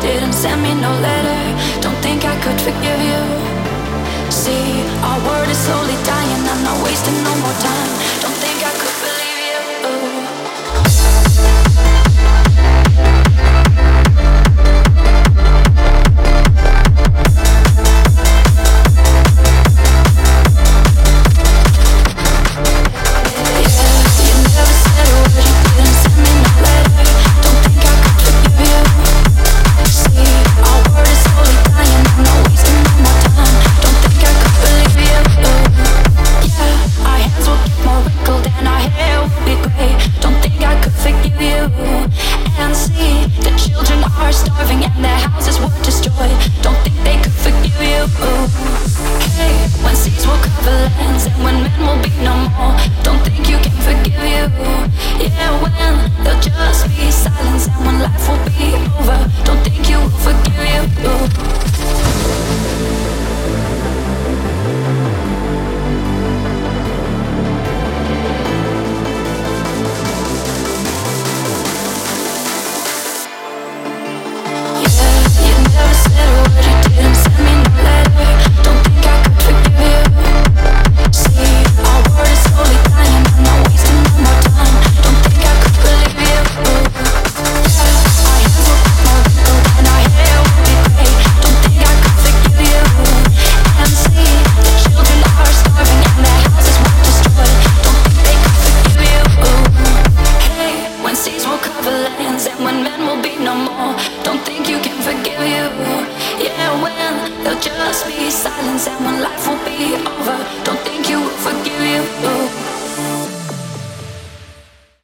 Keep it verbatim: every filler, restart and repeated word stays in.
didn't send me no letter. Don't think I could forgive you. See, our word is slowly dying. I'm not wasting no more time. Don't think I could believe you. Just be silence, and when life will be over, don't think you will forgive you.